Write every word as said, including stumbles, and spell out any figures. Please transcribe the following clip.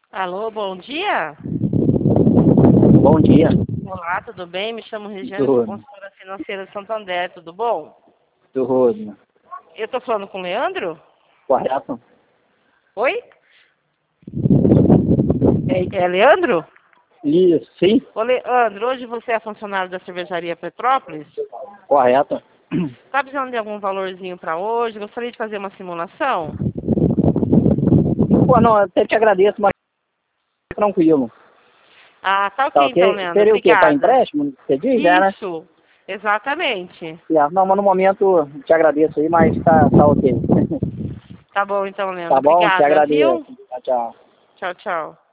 Alô, bom dia? Bom dia. Olá, tudo bem? Me chamo Regiane, Tudo. sou consultora financeira de Santander, tudo bom? Tudo. Eu tô falando com o Leandro? Correto? Oi? É, é Leandro? Isso, sim? Ô, Leandro, hoje você é funcionário da cervejaria Petrópolis? Correto. Tá precisando de algum valorzinho para hoje? Gostaria de fazer uma simulação? Pô, não, eu até te agradeço, mas tranquilo. Ah, tá Tá ok então, ok? Leandro. Seria o quê? Para Obrigada. empréstimo? Você diz, é, né? Isso, exatamente. Certo. Não, mas no momento te agradeço aí, mas tá, tá ok. Tá bom então, Leandro. Tá bom? Te Obrigada, agradeço. viu? Tchau, tchau. Tchau, tchau.